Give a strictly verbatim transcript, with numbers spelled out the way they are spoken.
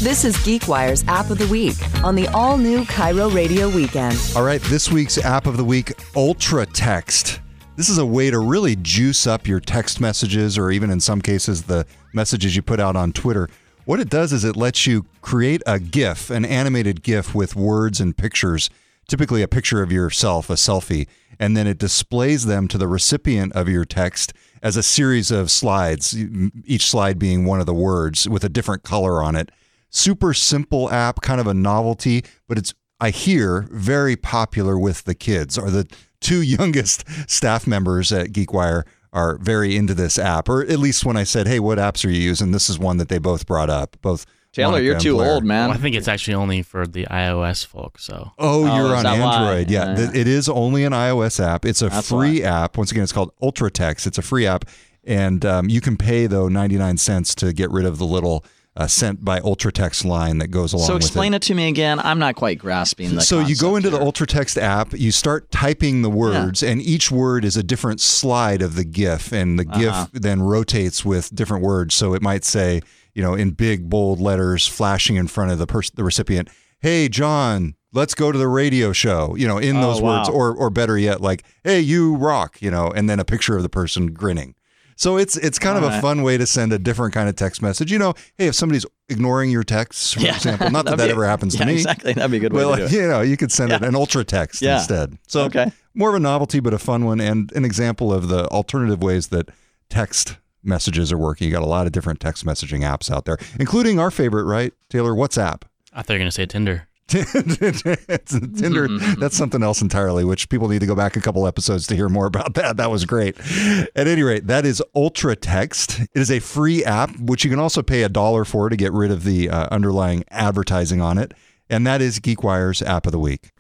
This is GeekWire's App of the Week on the all-new Cairo Radio Weekend. All right, this week's App of the Week, Ultra Text. This is a way to really juice up your text messages, or even in some cases, the messages you put out on Twitter. What it does is it lets you create a GIF, an animated GIF with words and pictures, typically a picture of yourself, a selfie, and then it displays them to the recipient of your text as a series of slides, each slide being one of the words with a different color on it. Super simple app, kind of a novelty, but it's, I hear, very popular with the kids. Or the two youngest staff members at GeekWire are very into this app, or at least when I said, hey, what apps are you using? This is one that they both brought up. Both Taylor, Monica you're too Blair. old, man. Well, I think it's actually only for the iOS folks. So. Oh, Oh, you're is on that why? Android. Yeah, Yeah. th- it is only an iOS app. It's a That's free why. app. Once again, it's called Ultra Text. It's a free app, and um, you can pay, though, ninety-nine cents to get rid of the little uh, sent by Ultra Text line that goes along So with it. explain it to me again. I'm not quite grasping the So you go concept into the here. Ultra Text app, you start typing the words, and each word is a different slide of the GIF, and the Uh-huh. GIF then rotates with different words. So it might say, you know, in big bold letters flashing in front of the person, the recipient, "Hey, John, let's go to the radio show," you know, in Oh, those words, wow. or or better yet, like, "Hey, you rock," you know, and then a picture of the person grinning. So it's it's kind of All a right. fun way to send a different kind of text message. You know, hey, if somebody's ignoring your texts, for Yeah. example, not that That'd that be- ever happens yeah, to me. exactly. That'd be a good way Well, to do it. you know, you could send it Yeah. an ultra text Yeah. instead. So Okay. more of a novelty, but a fun one, and an example of the alternative ways that text messages are working. You got a lot of different text messaging apps out there, including our favorite, right, Taylor? WhatsApp. I thought you were going to say Tinder. Tinder, that's something else entirely, which people need to go back a couple episodes to hear more about that. That was great. At any rate, that is Ultra Text. It is a free app, which you can also pay a dollar for to get rid of the uh, underlying advertising on it. And that is GeekWire's App of the Week.